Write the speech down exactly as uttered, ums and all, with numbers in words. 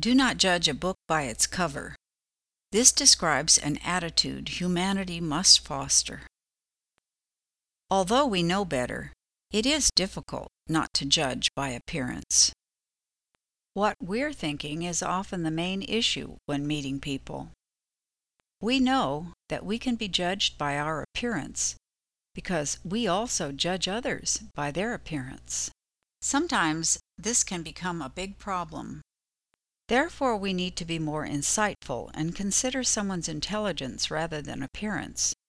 Do not judge a book by its cover. This describes an attitude humanity must foster. Although we know better, it is difficult not to judge by appearance. What we're thinking is often the main issue when meeting people. We know that we can be judged by our appearance because we also judge others by their appearance. Sometimes this can become a big problem. Therefore, we need to be more insightful and consider someone's intelligence rather than appearance.